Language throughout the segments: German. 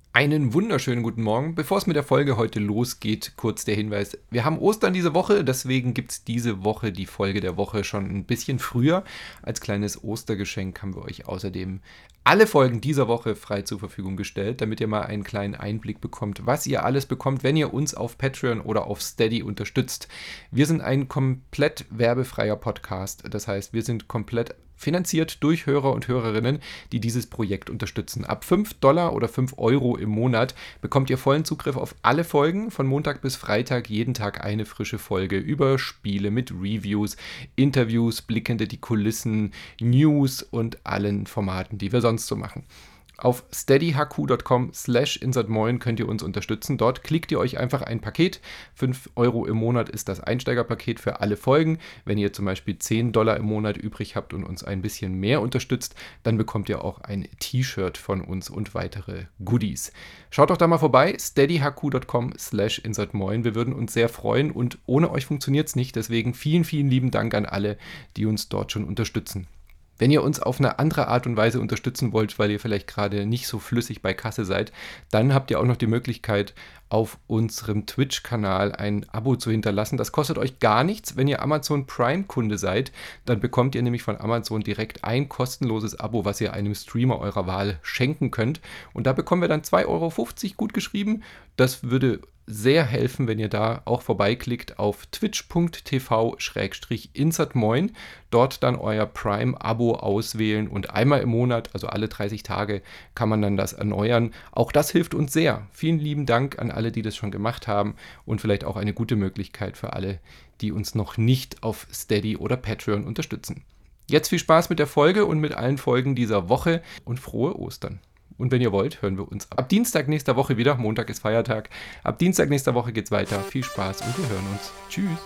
Einen wunderschönen guten Morgen. Bevor es mit der Folge heute losgeht, kurz der Hinweis. Wir haben Ostern diese Woche, deswegen gibt es diese Woche die Folge der Woche schon ein bisschen früher. Als kleines Ostergeschenk haben wir euch außerdem alle Folgen dieser Woche frei zur Verfügung gestellt, damit ihr mal einen kleinen Einblick bekommt, was ihr alles bekommt, wenn ihr uns auf Patreon oder auf Steady unterstützt. Wir sind ein komplett werbefreier Podcast. Das heißt, wir sind komplett finanziert durch Hörer und Hörerinnen, die dieses Projekt unterstützen. Ab $5 oder €5 im Monat bekommt ihr vollen Zugriff auf alle Folgen, von Montag bis Freitag, jeden Tag eine frische Folge über Spiele mit Reviews, Interviews, Blick hinter die Kulissen, News und allen Formaten, die wir sonst so machen. Auf steadyhq.com/insertmoin könnt ihr uns unterstützen. Dort klickt ihr euch einfach ein Paket. €5 im Monat ist das Einsteigerpaket für alle Folgen. Wenn ihr zum Beispiel $10 im Monat übrig habt und uns ein bisschen mehr unterstützt, dann bekommt ihr auch ein T-Shirt von uns und weitere Goodies. Schaut doch da mal vorbei, steadyhq.com/insertmoin. Wir würden uns sehr freuen und ohne euch funktioniert es nicht. Deswegen vielen, vielen lieben Dank an alle, die uns dort schon unterstützen. Wenn ihr uns auf eine andere Art und Weise unterstützen wollt, weil ihr vielleicht gerade nicht so flüssig bei Kasse seid, dann habt ihr auch noch die Möglichkeit, auf unserem Twitch-Kanal ein Abo zu hinterlassen. Das kostet euch gar nichts. Wenn ihr Amazon Prime-Kunde seid, dann bekommt ihr nämlich von Amazon direkt ein kostenloses Abo, was ihr einem Streamer eurer Wahl schenken könnt. Und da bekommen wir dann €2,50 gut geschrieben. Das würde sehr helfen, wenn ihr da auch vorbeiklickt auf twitch.tv/insertmoin, dort dann euer Prime-Abo auswählen und einmal im Monat, also alle 30 Tage, kann man dann das erneuern. Auch das hilft uns sehr. Vielen lieben Dank an alle, die das schon gemacht haben und vielleicht auch eine gute Möglichkeit für alle, die uns noch nicht auf Steady oder Patreon unterstützen. Jetzt viel Spaß mit der Folge und mit allen Folgen dieser Woche und frohe Ostern. Und wenn ihr wollt, hören wir uns ab Dienstag nächster Woche wieder. Montag ist Feiertag. Ab Dienstag nächster Woche geht's weiter. Viel Spaß und wir hören uns. Tschüss.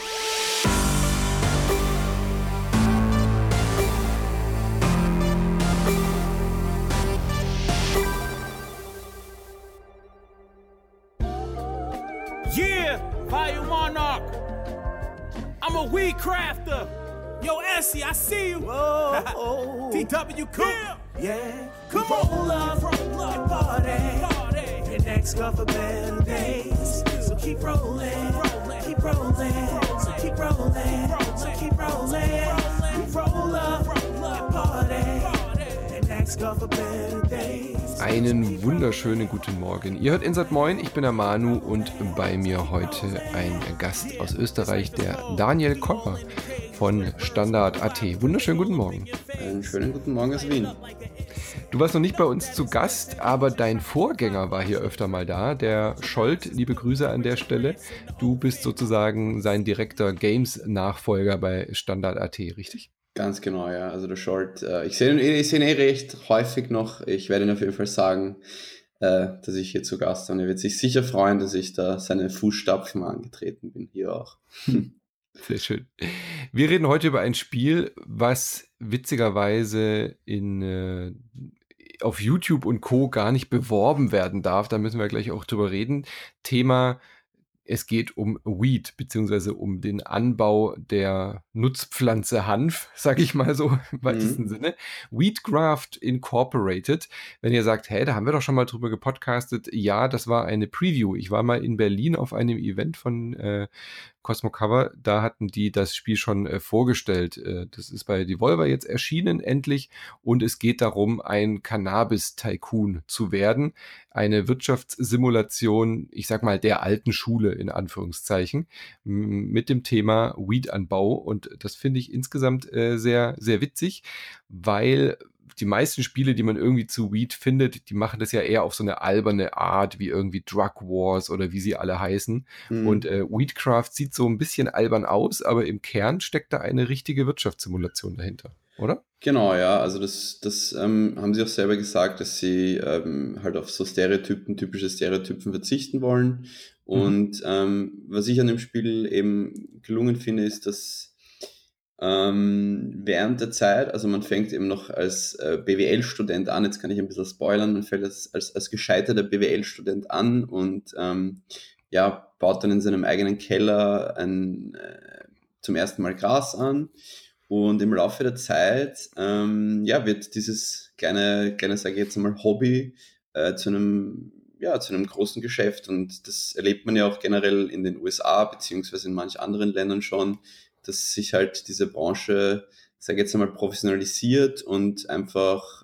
Yeah, Fire Monarch. I'm a weed crafter. Yo, Essie, I see you. Whoa. TW Cool. Yeah. Come on. Roll up and party. Your next go for better days. So keep rolling. Keep rolling. So keep rolling. So keep rolling. We roll up and party. Your next go for better days. Einen wunderschönen guten Morgen. Ihr hört Insert Moin, ich bin der Manu und bei mir heute ein Gast aus Österreich, der Daniel Kopper von Standard.at. Wunderschönen guten Morgen. Einen schönen guten Morgen aus Wien. Du warst noch nicht bei uns zu Gast, aber dein Vorgänger war hier öfter mal da, der Scholt. Liebe Grüße an der Stelle. Du bist sozusagen sein direkter Games-Nachfolger bei Standard.at, richtig? Ganz genau, ja. Also der Short, ich sehe ihn recht häufig noch. Ich werde ihn auf jeden Fall sagen, dass ich hier zu Gast bin. Er wird sich sicher freuen, dass ich da seine Fußstapfen angetreten bin, hier auch. Sehr schön. Wir reden heute über ein Spiel, was witzigerweise auf YouTube und Co. gar nicht beworben werden darf. Da müssen wir gleich auch drüber reden. Thema: Es geht um Weed, beziehungsweise um den Anbau der Nutzpflanze Hanf, sage ich mal so im weitesten Sinne. Weedcraft Incorporated. Wenn ihr sagt, da haben wir doch schon mal drüber gepodcastet. Ja, das war eine Preview. Ich war mal in Berlin auf einem Event von Cosmo Cover, da hatten die das Spiel schon vorgestellt. Das ist bei Devolver jetzt erschienen, endlich. Und es geht darum, ein Cannabis-Tycoon zu werden. Eine Wirtschaftssimulation, ich sag mal, der alten Schule, in Anführungszeichen, mit dem Thema Weedanbau. Und das finde ich insgesamt sehr, sehr witzig, weil die meisten Spiele, die man irgendwie zu Weed findet, die machen das ja eher auf so eine alberne Art, wie irgendwie Drug Wars oder wie sie alle heißen. Und Weedcraft sieht so ein bisschen albern aus, aber im Kern steckt da eine richtige Wirtschaftssimulation dahinter, oder? Genau, ja, also das haben sie auch selber gesagt, dass sie halt auf so typische Stereotypen verzichten wollen. Und was ich an dem Spiel eben gelungen finde, ist, dass während der Zeit, also man fängt eben noch als BWL-Student an, jetzt kann ich ein bisschen spoilern, man fängt als gescheiterter BWL-Student an und baut dann in seinem eigenen Keller zum ersten Mal Gras an. Und im Laufe der Zeit wird dieses kleine, sage ich jetzt mal, Hobby zu einem großen Geschäft. Und das erlebt man ja auch generell in den USA, beziehungsweise in manch anderen Ländern schon, dass sich halt diese Branche, sage ich jetzt einmal, professionalisiert und einfach,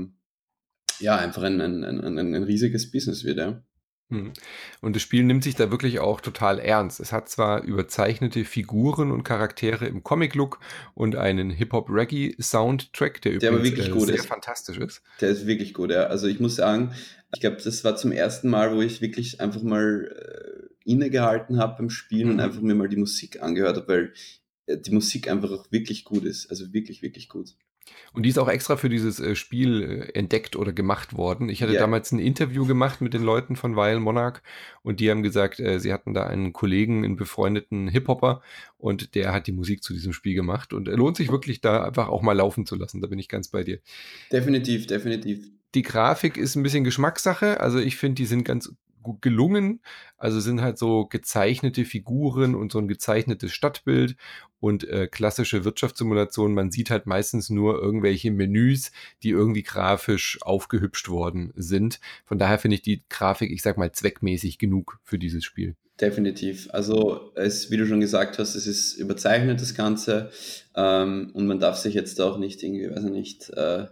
einfach ein riesiges Business wird, ja. Mhm. Und das Spiel nimmt sich da wirklich auch total ernst. Es hat zwar überzeichnete Figuren und Charaktere im Comic-Look und einen Hip-Hop-Reggae-Soundtrack, der Der aber übrigens wirklich gut sehr ist. fantastisch ist. Der ist wirklich gut, ja. Also ich muss sagen, ich glaube, das war zum ersten Mal, wo ich wirklich einfach mal innegehalten habe beim Spielen und einfach mir mal die Musik angehört habe, weil die Musik einfach auch wirklich gut ist. Also wirklich, wirklich gut. Und die ist auch extra für dieses Spiel entdeckt oder gemacht worden. Ich hatte Ja, damals ein Interview gemacht mit den Leuten von Vile Monarch und die haben gesagt, sie hatten da einen Kollegen, einen befreundeten Hip-Hopper und der hat die Musik zu diesem Spiel gemacht und er lohnt sich wirklich da einfach auch mal laufen zu lassen. Da bin ich ganz bei dir. definitiv, definitiv. Die Grafik ist ein bisschen Geschmackssache. Also ich finde, die sind ganz gut gelungen. Also sind halt so gezeichnete Figuren und so ein gezeichnetes Stadtbild und klassische Wirtschaftssimulationen. Man sieht halt meistens nur irgendwelche Menüs, die irgendwie grafisch aufgehübscht worden sind. Von daher finde ich die Grafik, ich sag mal, zweckmäßig genug für dieses Spiel. Definitiv. Also wie du schon gesagt hast, es ist überzeichnet, das Ganze. Und man darf sich jetzt auch nicht irgendwie, weiß ich nicht,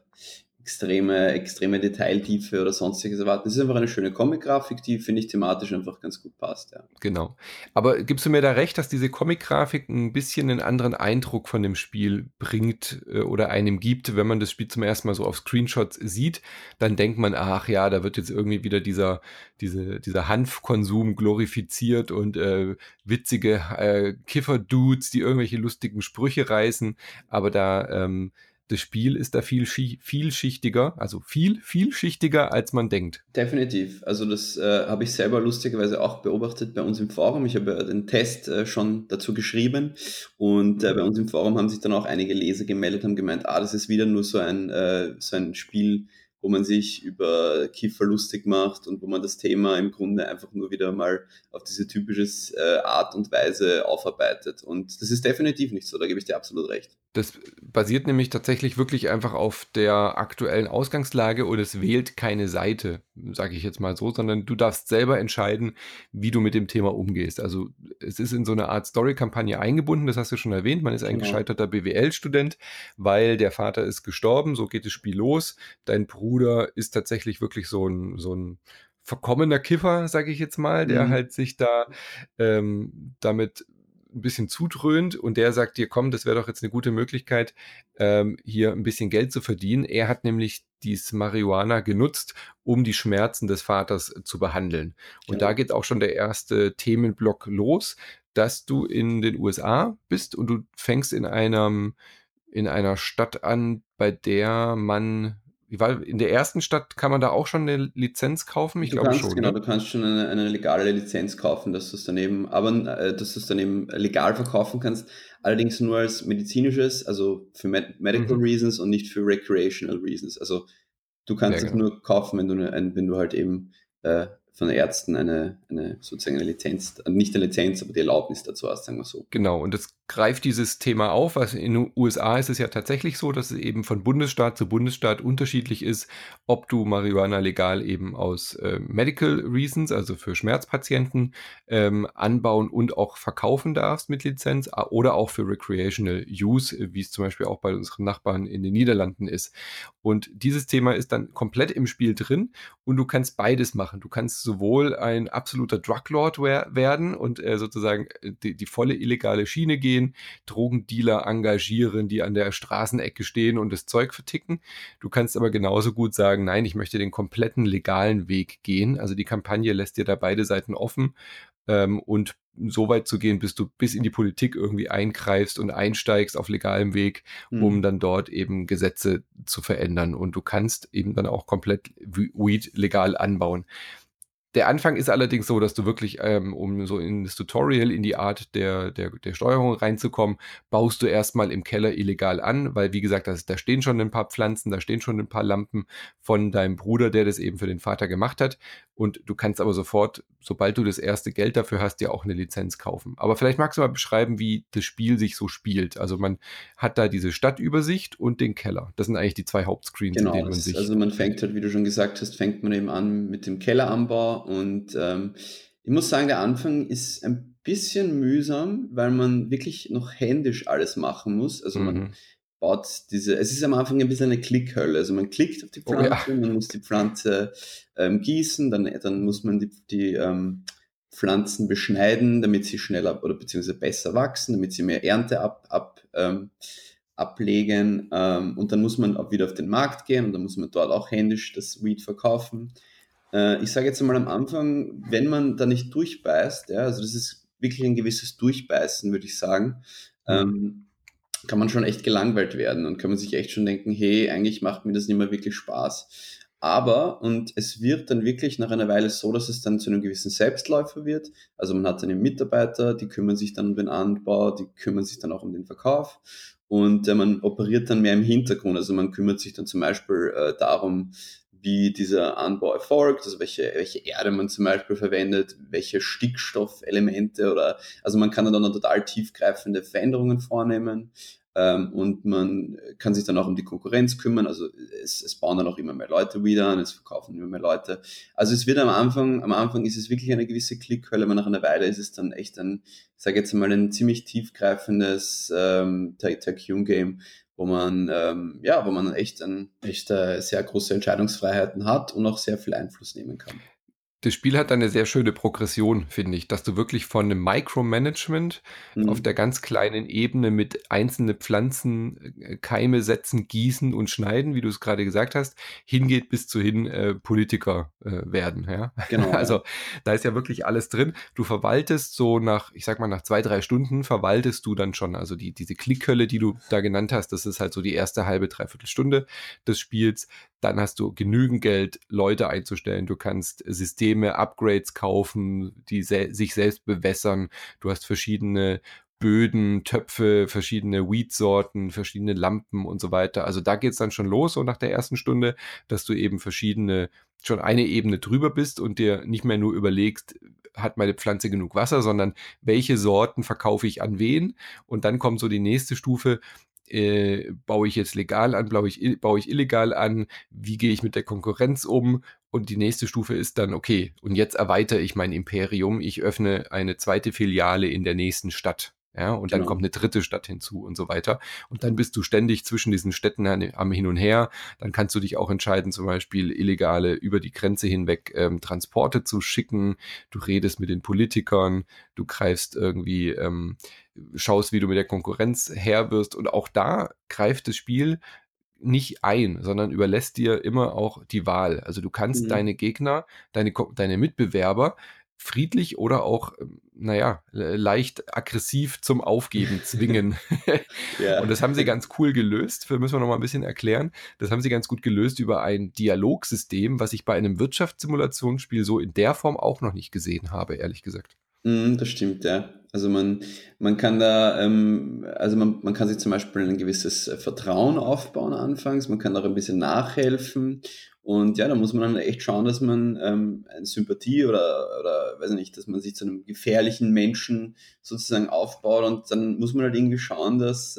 extreme Detailtiefe oder sonstiges erwarten. Es ist einfach eine schöne Comic-Grafik, die, finde ich, thematisch einfach ganz gut passt, ja. Genau. Aber gibst du mir da recht, dass diese Comic-Grafik ein bisschen einen anderen Eindruck von dem Spiel bringt oder einem gibt, wenn man das Spiel zum ersten Mal so auf Screenshots sieht, dann denkt man, ach ja, da wird jetzt irgendwie wieder dieser Hanfkonsum glorifiziert und witzige Kiffer-Dudes, die irgendwelche lustigen Sprüche reißen, aber das Spiel ist da vielschichtiger, also vielschichtiger, als man denkt. Definitiv. Also das habe ich selber lustigerweise auch beobachtet bei uns im Forum. Ich habe ja den Test schon dazu geschrieben und bei uns im Forum haben sich dann auch einige Leser gemeldet, haben gemeint, das ist wieder nur so ein Spiel, wo man sich über Kiffer lustig macht und wo man das Thema im Grunde einfach nur wieder mal auf diese typische Art und Weise aufarbeitet. Und das ist definitiv nicht so, da gebe ich dir absolut recht. Das basiert nämlich tatsächlich wirklich einfach auf der aktuellen Ausgangslage und es wählt keine Seite, sage ich jetzt mal so, sondern du darfst selber entscheiden, wie du mit dem Thema umgehst. Also es ist in so eine Art Story-Kampagne eingebunden, das hast du schon erwähnt, man ist ein gescheiterter BWL-Student, weil der Vater ist gestorben, so geht das Spiel los. Dein Bruder ist tatsächlich wirklich so ein verkommener Kiffer, sage ich jetzt mal, der halt sich da damit ein bisschen zudröhnt und der sagt dir, komm, das wäre doch jetzt eine gute Möglichkeit, hier ein bisschen Geld zu verdienen. Er hat nämlich dieses Marihuana genutzt, um die Schmerzen des Vaters zu behandeln. Und da geht auch schon der erste Themenblock los, dass du in den USA bist und du fängst in einer Stadt an, bei der man, in der ersten Stadt kann man da auch schon eine Lizenz kaufen? Ich glaube schon. Genau, Ne? du kannst schon eine legale Lizenz kaufen, dass du es dann eben legal verkaufen kannst, allerdings nur als medizinisches, also für Medical Reasons und nicht für Recreational Reasons. Also du kannst es nur kaufen, wenn du halt eben von Ärzten sozusagen eine Lizenz, nicht eine Lizenz, aber die Erlaubnis dazu hast, sagen wir so. Genau, und das greift dieses Thema auf. Also in den USA ist es ja tatsächlich so, dass es eben von Bundesstaat zu Bundesstaat unterschiedlich ist, ob du Marihuana legal eben aus Medical Reasons, also für Schmerzpatienten, anbauen und auch verkaufen darfst mit Lizenz oder auch für Recreational Use, wie es zum Beispiel auch bei unseren Nachbarn in den Niederlanden ist. Und dieses Thema ist dann komplett im Spiel drin und du kannst beides machen. Du kannst sowohl ein absoluter Druglord werden und sozusagen die volle illegale Schiene gehen, Drogendealer engagieren, die an der Straßenecke stehen und das Zeug verticken. Du kannst aber genauso gut sagen, nein, ich möchte den kompletten legalen Weg gehen. Also die Kampagne lässt dir da beide Seiten offen und so weit zu gehen, bis du bis in die Politik irgendwie eingreifst und einsteigst auf legalem Weg, um dann dort eben Gesetze zu verändern. Und du kannst eben dann auch komplett Weed legal anbauen. Der Anfang ist allerdings so, dass du wirklich, um so in das Tutorial, in die Art der Steuerung reinzukommen, baust du erstmal im Keller illegal an, weil wie gesagt, da stehen schon ein paar Pflanzen, da stehen schon ein paar Lampen von deinem Bruder, der das eben für den Vater gemacht hat. Und du kannst aber sofort, sobald du das erste Geld dafür hast, dir auch eine Lizenz kaufen. Aber vielleicht magst du mal beschreiben, wie das Spiel sich so spielt. Also man hat da diese Stadtübersicht und den Keller. Das sind eigentlich die zwei Hauptscreens, in Genau, denen man sich... also man fängt halt, wie du schon gesagt hast, fängt man eben an mit dem Kelleranbau und ich muss sagen, der Anfang ist ein bisschen mühsam, weil man wirklich noch händisch alles machen muss. Also man baut es ist am Anfang ein bisschen eine Klickhölle. Also man klickt auf die Oh ja. Pflanze, man muss die Pflanze gießen, dann muss man die Pflanzen beschneiden, damit sie schneller oder beziehungsweise besser wachsen, damit sie mehr Ernte ablegen und dann muss man auch wieder auf den Markt gehen und dann muss man dort auch händisch das Weed verkaufen. Ich sage jetzt mal am Anfang, wenn man da nicht durchbeißt, ja, also das ist wirklich ein gewisses Durchbeißen, würde ich sagen, kann man schon echt gelangweilt werden und kann man sich echt schon denken, hey, eigentlich macht mir das nicht mehr wirklich Spaß. Aber, und es wird dann wirklich nach einer Weile so, dass es dann zu einem gewissen Selbstläufer wird. Also man hat dann eben Mitarbeiter, die kümmern sich dann um den Anbau, die kümmern sich dann auch um den Verkauf. Und man operiert dann mehr im Hintergrund. Also man kümmert sich dann zum Beispiel darum, wie dieser Anbau erfolgt, also welche Erde man zum Beispiel verwendet, welche Stickstoffelemente also man kann dann total tiefgreifende Veränderungen vornehmen. Und man kann sich dann auch um die Konkurrenz kümmern, also es bauen dann auch immer mehr Leute wieder an, es verkaufen immer mehr Leute. Also es wird am Anfang ist es wirklich eine gewisse Klickhölle, aber nach einer Weile ist es dann echt ich sage jetzt mal, ein ziemlich tiefgreifendes Tycoon-Game, wo man echt sehr große Entscheidungsfreiheiten hat und auch sehr viel Einfluss nehmen kann. Das Spiel hat eine sehr schöne Progression, finde ich, dass du wirklich von einem Micromanagement auf der ganz kleinen Ebene mit einzelnen Pflanzen Keime setzen, gießen und schneiden, wie du es gerade gesagt hast, hingeht bis zu Politiker werden. Ja? Genau. Also da ist ja wirklich alles drin. Du verwaltest so nach 2-3 Stunden verwaltest du dann schon, also diese Klickhölle, die du da genannt hast, das ist halt so die erste halbe, dreiviertel Stunde des Spiels. Dann hast du genügend Geld, Leute einzustellen. Du kannst Systeme, Upgrades kaufen, die sich selbst bewässern. Du hast verschiedene Böden, Töpfe, verschiedene Weed-Sorten, verschiedene Lampen und so weiter. Also da geht's dann schon los, so nach der ersten Stunde, dass du eben schon eine Ebene drüber bist und dir nicht mehr nur überlegst, hat meine Pflanze genug Wasser, sondern welche Sorten verkaufe ich an wen? Und dann kommt so die nächste Stufe, baue ich jetzt legal an, baue ich illegal an, wie gehe ich mit der Konkurrenz um? Und die nächste Stufe ist dann, okay, und jetzt erweitere ich mein Imperium, ich öffne eine zweite Filiale in der nächsten Stadt. Ja, und dann kommt eine dritte Stadt hinzu und so weiter. Und dann bist du ständig zwischen diesen Städten am Hin und Her. Dann kannst du dich auch entscheiden, zum Beispiel illegale über die Grenze hinweg Transporte zu schicken. Du redest mit den Politikern, du greifst irgendwie, schaust, wie du mit der Konkurrenz Herr wirst. Und auch da greift das Spiel nicht ein, sondern überlässt dir immer auch die Wahl. Also du kannst deine Gegner, deine Mitbewerber friedlich oder auch, leicht aggressiv zum Aufgeben zwingen. Ja. Und das haben sie ganz cool gelöst, das müssen wir noch mal ein bisschen erklären. Das haben sie ganz gut gelöst über ein Dialogsystem, was ich bei einem Wirtschaftssimulationsspiel so in der Form auch noch nicht gesehen habe, ehrlich gesagt. Das stimmt, ja. Also man kann da, man kann sich zum Beispiel ein gewisses Vertrauen aufbauen anfangs, man kann auch ein bisschen nachhelfen und ja, da muss man dann echt schauen, dass man eine Sympathie oder weiß ich nicht, dass man sich zu einem gefährlichen Menschen sozusagen aufbaut und dann muss man halt irgendwie schauen, dass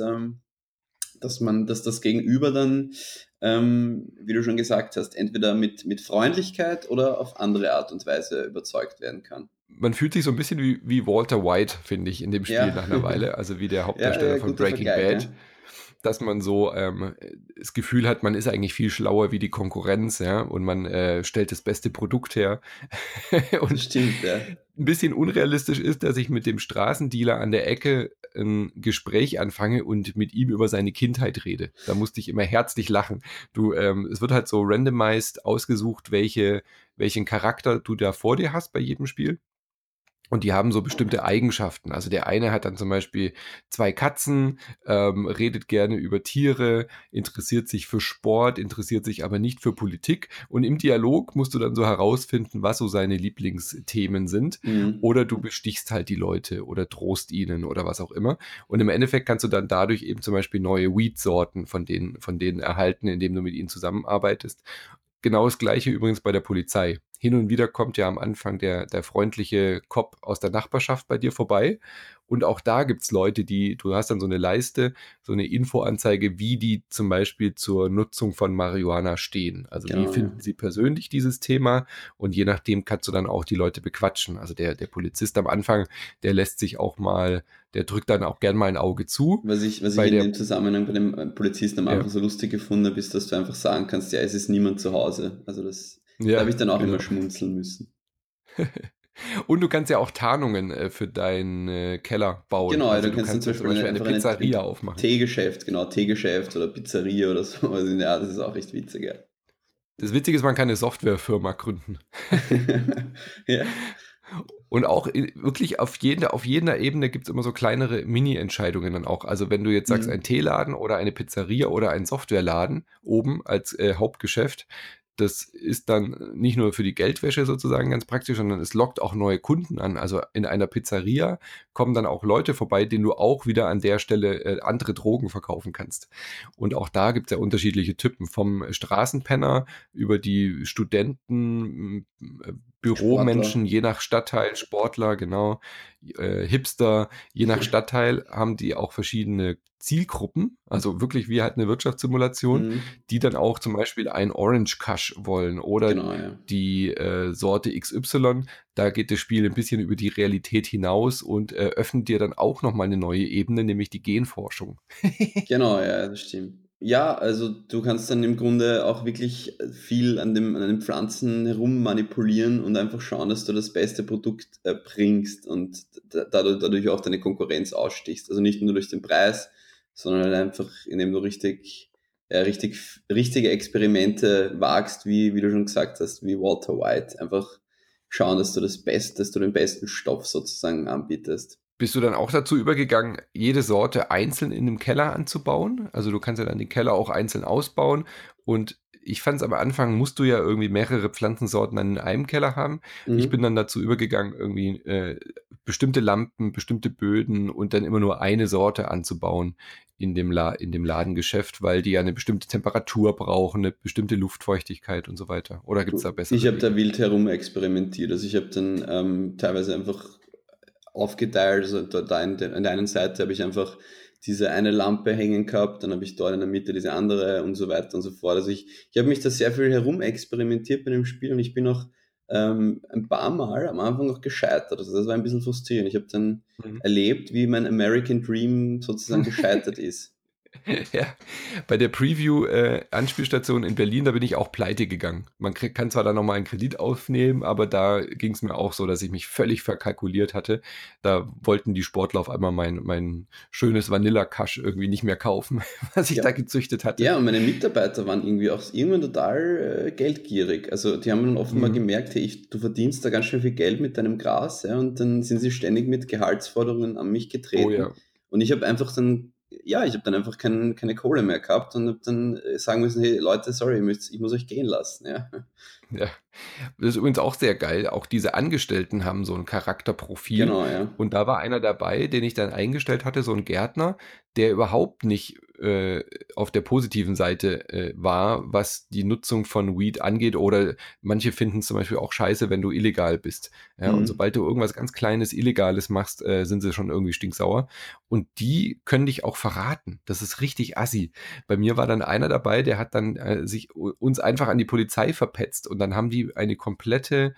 das Gegenüber dann, wie du schon gesagt hast, entweder mit Freundlichkeit oder auf andere Art und Weise überzeugt werden kann. Man fühlt sich so ein bisschen wie Walter White, finde ich, in dem Spiel nach einer Weile, also wie der Hauptdarsteller von Breaking Bad. Ja. Dass man so das Gefühl hat, man ist eigentlich viel schlauer wie die Konkurrenz, ja, und man stellt das beste Produkt her. Und das stimmt, ja. Ein bisschen unrealistisch ist, dass ich mit dem Straßendealer an der Ecke ein Gespräch anfange und mit ihm über seine Kindheit rede. Da musste ich immer herzlich lachen. Es wird halt so randomized ausgesucht, welchen Charakter du da vor dir hast bei jedem Spiel. Und die haben so bestimmte Eigenschaften. Also der eine hat dann zum Beispiel 2 Katzen, redet gerne über Tiere, interessiert sich für Sport, interessiert sich aber nicht für Politik. Und im Dialog musst du dann so herausfinden, was so seine Lieblingsthemen sind. Oder du bestichst halt die Leute oder drohst ihnen oder was auch immer. Und im Endeffekt kannst du dann dadurch eben zum Beispiel neue Weed-Sorten von denen erhalten, indem du mit ihnen zusammenarbeitest. Genau das Gleiche übrigens bei der Polizei. Hin und wieder kommt ja am Anfang der freundliche Cop aus der Nachbarschaft bei dir vorbei. Und auch da gibt's Leute, du hast dann so eine Leiste, so eine Infoanzeige, wie die zum Beispiel zur Nutzung von Marihuana stehen. Also wie finden sie persönlich dieses Thema? Und je nachdem kannst du dann auch die Leute bequatschen. Also der Polizist am Anfang, der lässt sich auch mal, der drückt dann auch gern mal ein Auge zu. Was ich in dem Zusammenhang bei dem Polizisten am Anfang so lustig gefunden habe, ist, dass du einfach sagen kannst, ja, es ist niemand zu Hause. Also da habe ich dann auch immer schmunzeln müssen. Und du kannst ja auch Tarnungen für deinen Keller bauen. Genau, also du kannst zum Beispiel eine Pizzeria aufmachen. Teegeschäft oder Pizzeria oder so. Also, ja, das ist auch echt witzig, ja. Das Witzige ist, man kann eine Softwarefirma gründen. Ja. Und auch wirklich auf jeder Ebene gibt es immer so kleinere Mini-Entscheidungen dann auch. Also wenn du jetzt sagst, ein Teeladen oder eine Pizzeria oder ein Softwareladen oben als Hauptgeschäft, das ist dann nicht nur für die Geldwäsche sozusagen ganz praktisch, sondern es lockt auch neue Kunden an. Also in einer Pizzeria kommen dann auch Leute vorbei, denen du auch wieder an der Stelle andere Drogen verkaufen kannst. Und auch da gibt es ja unterschiedliche Typen, vom Straßenpenner über die Studenten, Büromenschen, je nach Stadtteil, Sportler, genau, Hipster, je nach Stadtteil haben die auch verschiedene Zielgruppen, also wirklich wie halt eine Wirtschaftssimulation, die dann auch zum Beispiel ein Orange Kush wollen oder die Sorte XY. Da geht das Spiel ein bisschen über die Realität hinaus und öffnet dir dann auch nochmal eine neue Ebene, nämlich die Genforschung. Genau, ja, das stimmt. Ja, also du kannst dann im Grunde auch wirklich viel an den Pflanzen herum manipulieren und einfach schauen, dass du das beste Produkt bringst und dadurch auch deine Konkurrenz ausstichst. Also nicht nur durch den Preis, sondern halt einfach, indem du richtige Experimente wagst, wie du schon gesagt hast, wie Walter White. Einfach schauen, dass du den besten Stoff sozusagen anbietest. Bist du dann auch dazu übergegangen, jede Sorte einzeln in einem Keller anzubauen? Also du kannst ja dann den Keller auch einzeln ausbauen. Und ich fand es am Anfang, musst du ja irgendwie mehrere Pflanzensorten dann in einem Keller haben. Ich bin dann dazu übergegangen, irgendwie bestimmte Lampen, bestimmte Böden und dann immer nur eine Sorte anzubauen in dem Ladengeschäft, weil die ja eine bestimmte Temperatur brauchen, eine bestimmte Luftfeuchtigkeit und so weiter. Oder gibt es da bessere Ich habe da wild herum experimentiert. Also ich habe dann teilweise einfach aufgeteilt, also da an der einen Seite habe ich einfach diese eine Lampe hängen gehabt, dann habe ich dort in der Mitte diese andere und so weiter und so fort. Also ich habe mich da sehr viel herum experimentiert bei dem Spiel und ich bin auch ein paar Mal am Anfang noch gescheitert. Also das war ein bisschen frustrierend. Ich habe dann erlebt, wie mein American Dream sozusagen gescheitert ist. Ja, bei der Preview-Anspielstation in Berlin, da bin ich auch pleite gegangen. Man kann zwar da nochmal einen Kredit aufnehmen, aber da ging es mir auch so, dass ich mich völlig verkalkuliert hatte. Da wollten die Sportler auf einmal mein schönes Vanilla-Kasch irgendwie nicht mehr kaufen, was ich da gezüchtet hatte. Ja, und meine Mitarbeiter waren irgendwann total geldgierig. Also die haben dann offenbar gemerkt, hey, du verdienst da ganz schön viel Geld mit deinem Gras, ja, und dann sind sie ständig mit Gehaltsforderungen an mich getreten. Oh, ja. Und ich habe einfach dann einfach keine Kohle mehr gehabt und habe dann sagen müssen, hey Leute, sorry, ich muss euch gehen lassen. Ja. Ja, das ist übrigens auch sehr geil. Auch diese Angestellten haben so ein Charakterprofil. Genau, ja. Und da war einer dabei, den ich dann eingestellt hatte, so ein Gärtner, der überhaupt nicht auf der positiven Seite war, was die Nutzung von Weed angeht. Oder manche finden es zum Beispiel auch scheiße, wenn du illegal bist. Ja, und sobald du irgendwas ganz Kleines, Illegales machst, sind sie schon irgendwie stinksauer. Und die können dich auch verraten. Das ist richtig assi. Bei mir war dann einer dabei, der hat dann uns einfach an die Polizei verpetzt. Und dann haben die einen kompletten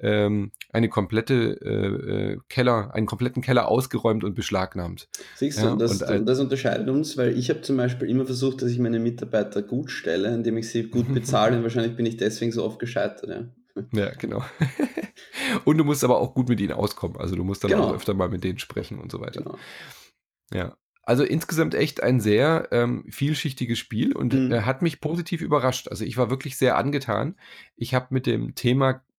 Keller ausgeräumt und beschlagnahmt. Siehst du, das unterscheidet uns, weil ich habe zum Beispiel immer versucht, dass ich meine Mitarbeiter gut stelle, indem ich sie gut bezahle und wahrscheinlich bin ich deswegen so oft gescheitert. Ja, ja, genau. Und du musst aber auch gut mit ihnen auskommen, also du musst dann auch öfter mal mit denen sprechen und so weiter. Genau. Ja. Also insgesamt echt ein sehr vielschichtiges Spiel und hat mich positiv überrascht. Also ich war wirklich sehr angetan. Ich habe mit dem Thema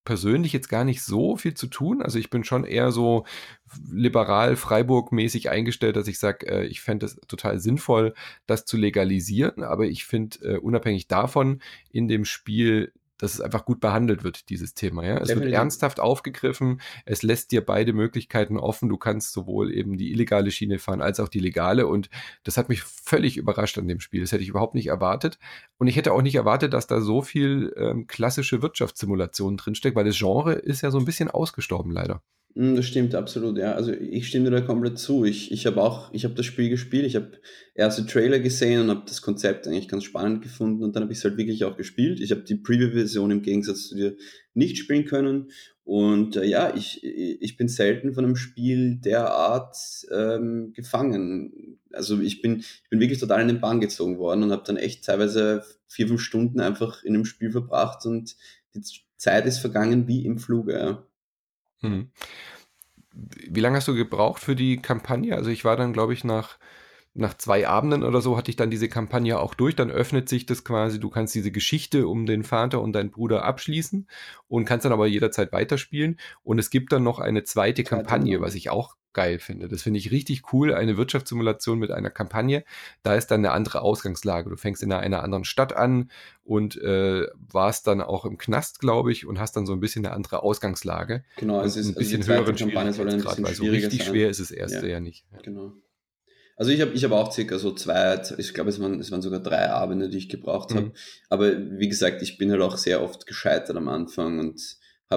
persönlich jetzt gar nicht so viel zu tun. Also ich bin schon eher so liberal Freiburg-mäßig eingestellt, dass ich sage, ich fände es total sinnvoll, das zu legalisieren. Aber ich finde, unabhängig davon, in dem Spiel, dass es einfach gut behandelt wird, dieses Thema. Ja? Es wird Definitiv. ernsthaft aufgegriffen, es lässt dir beide Möglichkeiten offen. Du kannst sowohl eben die illegale Schiene fahren, als auch die legale. Und das hat mich völlig überrascht an dem Spiel. Das hätte ich überhaupt nicht erwartet. Und ich hätte auch nicht erwartet, dass da so viel klassische Wirtschaftssimulation drinsteckt, weil das Genre ist ja so ein bisschen ausgestorben, leider. Das stimmt, absolut, ja. Also ich stimme dir da komplett zu. Ich habe das Spiel gespielt, ich habe erste Trailer gesehen und habe das Konzept eigentlich ganz spannend gefunden und dann habe ich es halt wirklich auch gespielt. Ich habe die Preview-Version im Gegensatz zu dir nicht spielen können und ja, ich bin selten von einem Spiel derart gefangen. Also ich bin wirklich total in den Bann gezogen worden und habe dann echt teilweise 4, 5 Stunden einfach in dem Spiel verbracht und die Zeit ist vergangen wie im Fluge, ja. Hm. Wie lange hast du gebraucht für die Kampagne? Also ich war dann, glaube ich, nach 2 Abenden oder so hatte ich dann diese Kampagne auch durch. Dann öffnet sich das quasi, du kannst diese Geschichte um den Vater und deinen Bruder abschließen und kannst dann aber jederzeit weiterspielen. Und es gibt dann noch eine zweite Kampagne, was ich auch geil finde. Das finde ich richtig cool, eine Wirtschaftssimulation mit einer Kampagne. Da ist dann eine andere Ausgangslage. Du fängst in einer anderen Stadt an und warst dann auch im Knast, glaube ich, und hast dann so ein bisschen eine andere Ausgangslage. Genau, Und es ist, ein also die bisschen zweite höheren Kampagne soll ein Schwierigkeitsgrad, bisschen weil so schwieriger richtig sein. schwer ist das erste ja nicht. Ja. Genau. Also ich hab auch circa so ich glaube, es waren sogar 3 Abende, die ich gebraucht habe. Aber wie gesagt, ich bin halt auch sehr oft gescheitert am Anfang und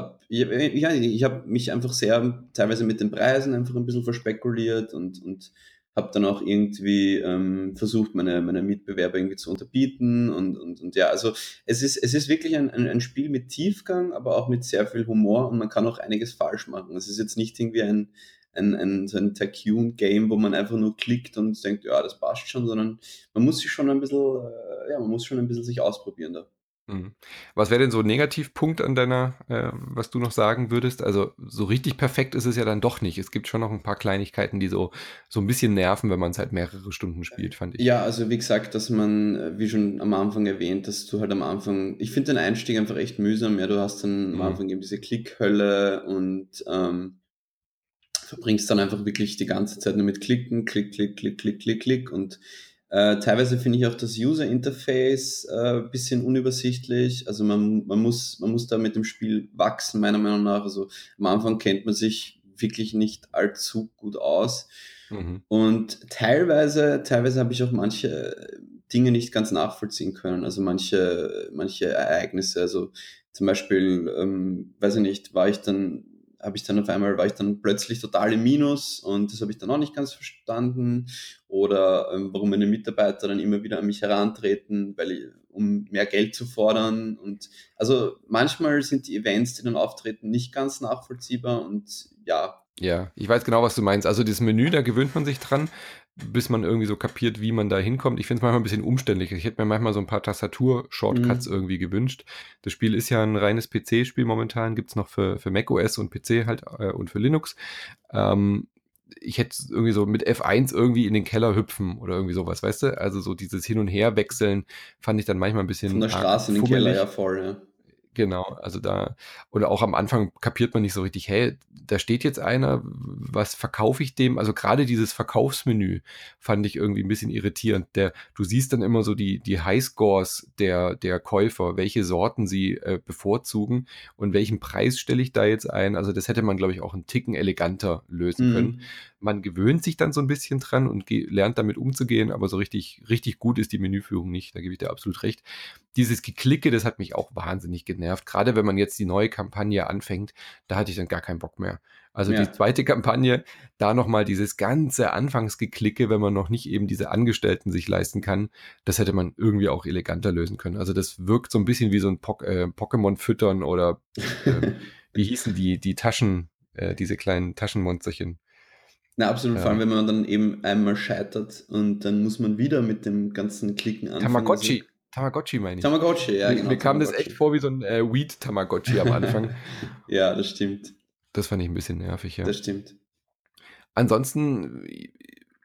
ich hab mich einfach sehr teilweise mit den Preisen einfach ein bisschen verspekuliert und habe dann auch irgendwie versucht, meine Mitbewerber irgendwie zu unterbieten und ja, also es ist wirklich ein Spiel mit Tiefgang, aber auch mit sehr viel Humor und man kann auch einiges falsch machen. Es ist jetzt nicht irgendwie so ein Tycoon-Game, wo man einfach nur klickt und denkt, ja, das passt schon, sondern man muss sich schon ein bisschen, man muss schon ein bisschen sich ausprobieren da. Mhm. Was wäre denn so ein Negativpunkt an was du noch sagen würdest? Also so richtig perfekt ist es ja dann doch nicht. Es gibt schon noch ein paar Kleinigkeiten, die so ein bisschen nerven, wenn man es halt mehrere Stunden spielt, fand ich. Ja, also wie gesagt, dass man, wie schon am Anfang erwähnt, dass du halt am Anfang, ich finde den Einstieg einfach echt mühsam, ja, du hast dann am Anfang eben diese Klickhölle und verbringst dann einfach wirklich die ganze Zeit nur mit Klicken, Klick, Klick, Klick, Klick, Klick, Klick und teilweise finde ich auch das User Interface bisschen unübersichtlich. Also man muss da mit dem Spiel wachsen, meiner Meinung nach. Also am Anfang kennt man sich wirklich nicht allzu gut aus. Mhm. Und teilweise habe ich auch manche Dinge nicht ganz nachvollziehen können. Also manche Ereignisse. Also zum Beispiel, weiß ich nicht, war ich dann plötzlich total im Minus und das habe ich dann auch nicht ganz verstanden. Oder warum meine Mitarbeiter dann immer wieder an mich herantreten, um mehr Geld zu fordern. Und also manchmal sind die Events, die dann auftreten, nicht ganz nachvollziehbar und ja. Ja, ich weiß genau, was du meinst. Also das Menü, da gewöhnt man sich dran, bis man irgendwie so kapiert, wie man da hinkommt. Ich finde es manchmal ein bisschen umständlich. Ich hätte mir manchmal so ein paar Tastatur-Shortcuts irgendwie gewünscht. Das Spiel ist ja ein reines PC-Spiel momentan, gibt es noch für macOS und PC halt und für Linux. Ich hätte irgendwie so mit F1 irgendwie in den Keller hüpfen oder irgendwie sowas, weißt du? Also so dieses Hin- und Her-Wechseln fand ich dann manchmal ein bisschen Von der Straße in den fummelig. Keller, ja voll, ja. Genau, also oder auch am Anfang kapiert man nicht so richtig, hey, da steht jetzt einer, was verkaufe ich dem? Also gerade dieses Verkaufsmenü fand ich irgendwie ein bisschen irritierend. Du siehst dann immer so die Highscores der Käufer, welche Sorten sie bevorzugen und welchen Preis stelle ich da jetzt ein. Also das hätte man, glaube ich, auch einen Ticken eleganter lösen können. Man gewöhnt sich dann so ein bisschen dran und lernt damit umzugehen, aber so richtig gut ist die Menüführung nicht, da gebe ich dir absolut recht. Dieses Geklicke, das hat mich auch wahnsinnig genervt. Gerade wenn man jetzt die neue Kampagne anfängt, da hatte ich dann gar keinen Bock mehr. Also Ja. die zweite Kampagne, da nochmal dieses ganze Anfangsgeklicke, wenn man noch nicht eben diese Angestellten sich leisten kann, das hätte man irgendwie auch eleganter lösen können. Also das wirkt so ein bisschen wie so ein Pokémon füttern oder wie hießen die Taschen, diese kleinen Taschenmonsterchen. Na, absolut, vor allem, wenn man dann eben einmal scheitert und dann muss man wieder mit dem ganzen Klicken anfangen. Tamagotchi meine ich. Tamagotchi, ja, genau. Mir kam das echt vor wie so ein Weed-Tamagotchi am Anfang. Ja, das stimmt. Das fand ich ein bisschen nervig, ja. Das stimmt. Ansonsten,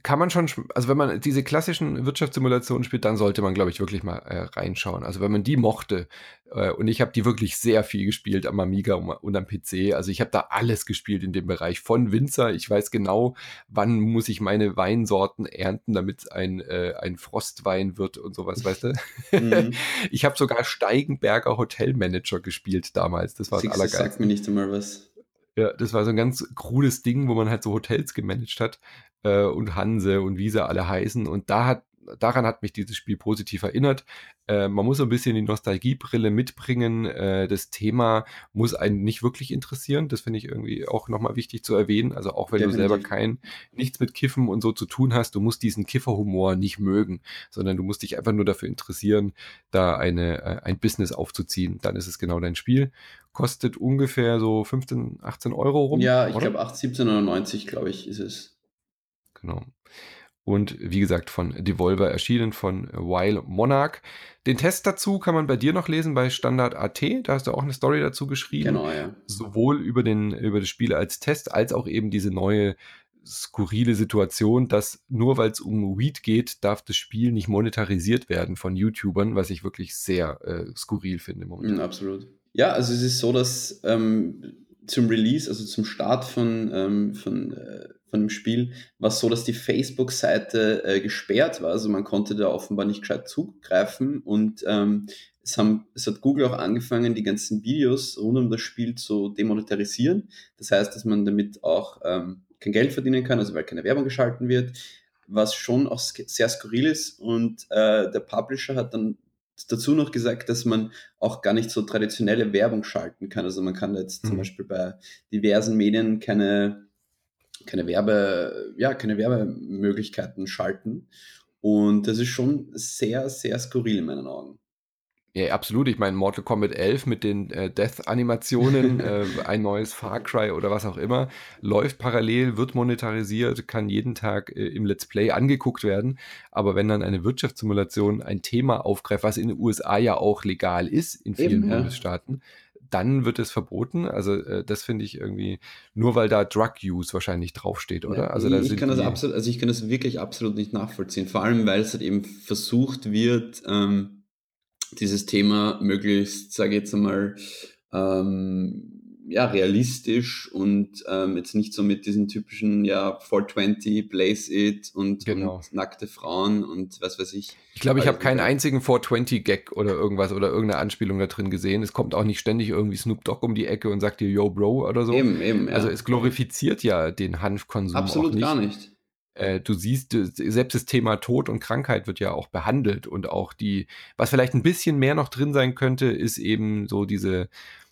kann man schon, also wenn man diese klassischen Wirtschaftssimulationen spielt, dann sollte man, glaube ich, wirklich mal reinschauen. Also wenn man die mochte, und ich habe die wirklich sehr viel gespielt am Amiga und am PC, also ich habe da alles gespielt in dem Bereich, von Winzer, ich weiß genau, wann muss ich meine Weinsorten ernten, damit ein Frostwein wird und sowas, weißt du? Ich habe sogar Steigenberger Hotelmanager gespielt damals, das war das Allergeilste. Sagt mir nicht einmal was. Ja, das war so ein ganz cooles Ding, wo man halt so Hotels gemanagt hat und Hanse und wie sie alle heißen. Und daran hat mich dieses Spiel positiv erinnert. Man muss so ein bisschen die Nostalgiebrille mitbringen. Das Thema muss einen nicht wirklich interessieren. Das finde ich irgendwie auch nochmal wichtig zu erwähnen. Also auch wenn Definitiv. du selber nichts mit Kiffen und so zu tun hast, du musst diesen Kifferhumor nicht mögen, sondern du musst dich einfach nur dafür interessieren, da ein Business aufzuziehen. Dann ist es genau dein Spiel. Kostet ungefähr so 15, 18 Euro rum. Ja, ich glaube 17,99 glaube ich, ist es. Genau. Und wie gesagt, von Devolver erschienen, von Wild Monarch. Den Test dazu kann man bei dir noch lesen bei Standard.at. Da hast du auch eine Story dazu geschrieben. Genau, ja. Sowohl über das Spiel als Test, als auch eben diese neue skurrile Situation, dass nur weil es um Weed geht, darf das Spiel nicht monetarisiert werden von YouTubern, was ich wirklich sehr skurril finde momentan. Absolut. Ja, also es ist so, dass zum Release, also zum Start von dem Spiel, war es so, dass die Facebook-Seite gesperrt war. Also man konnte da offenbar nicht gescheit zugreifen und es hat Google auch angefangen, die ganzen Videos rund um das Spiel zu demonetarisieren. Das heißt, dass man damit auch kein Geld verdienen kann, also weil keine Werbung geschalten wird, was schon auch sehr skurril ist. Und der Publisher hat dann dazu noch gesagt, dass man auch gar nicht so traditionelle Werbung schalten kann. Also man kann jetzt zum Beispiel bei diversen Medien keine Werbemöglichkeiten schalten. Und das ist schon sehr, sehr skurril in meinen Augen. Ja, absolut. Ich meine, Mortal Kombat 11 mit den Death-Animationen, ein neues Far Cry oder was auch immer, läuft parallel, wird monetarisiert, kann jeden Tag im Let's Play angeguckt werden. Aber wenn dann eine Wirtschaftssimulation ein Thema aufgreift, was in den USA ja auch legal ist, in vielen Bundesstaaten, dann wird es verboten. Also das finde ich irgendwie, nur weil da Drug Use wahrscheinlich draufsteht, oder? Ja, also da ich kann das wirklich absolut nicht nachvollziehen. Vor allem, weil es halt eben versucht wird, dieses Thema möglichst, sage ich jetzt einmal, realistisch und jetzt nicht so mit diesen typischen 420, Blaze It und nackte Frauen und was weiß ich. Ich glaube, ich habe keinen einzigen 420-Gag oder irgendwas oder irgendeine Anspielung da drin gesehen. Es kommt auch nicht ständig irgendwie Snoop Dogg um die Ecke und sagt dir, yo, Bro, oder so. Eben, ja. Also es glorifiziert ja den Hanfkonsum absolut auch nicht. Gar nicht. Du siehst, selbst das Thema Tod und Krankheit wird ja auch behandelt und auch was vielleicht ein bisschen mehr noch drin sein könnte, ist eben so diese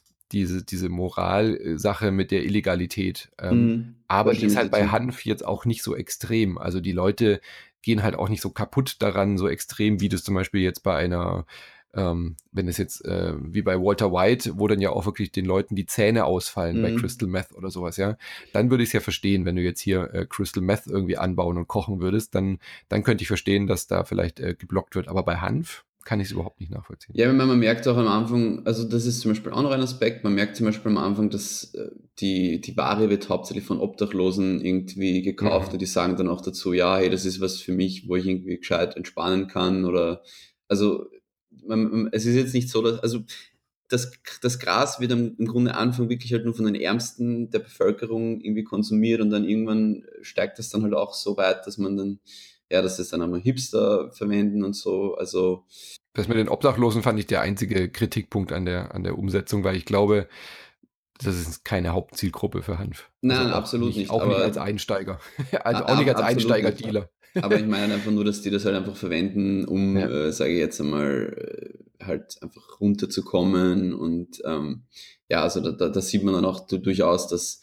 Moralsache mit der Illegalität. Aber die ist halt bei Hanf jetzt auch nicht so extrem. Also die Leute gehen halt auch nicht so kaputt daran, so extrem, wie das zum Beispiel jetzt bei einer wenn es jetzt wie bei Walter White, wo dann ja auch wirklich den Leuten die Zähne ausfallen bei Crystal Meth oder sowas, ja, dann würde ich es ja verstehen, wenn du jetzt hier Crystal Meth irgendwie anbauen und kochen würdest, dann könnte ich verstehen, dass da vielleicht geblockt wird, aber bei Hanf kann ich es überhaupt nicht nachvollziehen. Ja, man merkt auch am Anfang, also das ist zum Beispiel auch noch ein Aspekt, man merkt zum Beispiel am Anfang, dass die Ware wird hauptsächlich von Obdachlosen irgendwie gekauft und die sagen dann auch dazu, ja, hey, das ist was für mich, wo ich irgendwie gescheit entspannen kann oder, also es ist jetzt nicht so, dass, also das Gras wird im Grunde Anfang wirklich halt nur von den Ärmsten der Bevölkerung irgendwie konsumiert und dann irgendwann steigt das dann halt auch so weit, dass man dann, dass es dann einmal Hipster verwenden und so, also. Das mit den Obdachlosen fand ich der einzige Kritikpunkt an der Umsetzung, weil ich glaube, das ist keine Hauptzielgruppe für Hanf. Nein, also absolut nicht. Auch nicht als Einsteiger. Also auch nicht als Einsteiger-Dealer. Aber ich meine einfach nur, dass die das halt einfach verwenden, um, sage ich jetzt einmal, halt einfach runterzukommen und also da sieht man dann auch durchaus, dass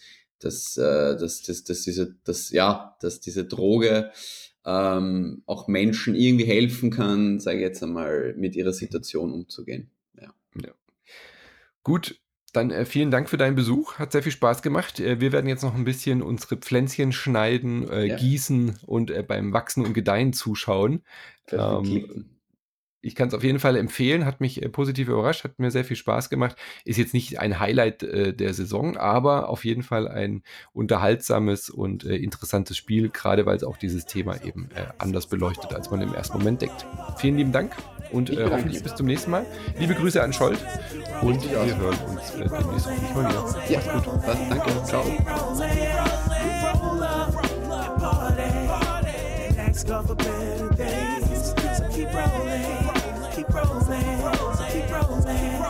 diese Droge auch Menschen irgendwie helfen kann, sage ich jetzt einmal, mit ihrer Situation umzugehen. Ja. Gut. Dann vielen Dank für deinen Besuch, hat sehr viel Spaß gemacht. Wir werden jetzt noch ein bisschen unsere Pflänzchen schneiden, gießen und beim Wachsen und Gedeihen zuschauen. Ich kann es auf jeden Fall empfehlen, hat mich positiv überrascht, hat mir sehr viel Spaß gemacht. Ist jetzt nicht ein Highlight der Saison, aber auf jeden Fall ein unterhaltsames und interessantes Spiel, gerade weil es auch dieses Thema eben anders beleuchtet, als man im ersten Moment denkt. Vielen lieben Dank und hoffentlich bis zum nächsten Mal. Liebe Grüße an Scholt und wir hören uns demnächst hoffentlich mal wieder. Ja, gut. Was? Danke. Ciao. Keep rolling, keep rolling, keep rolling.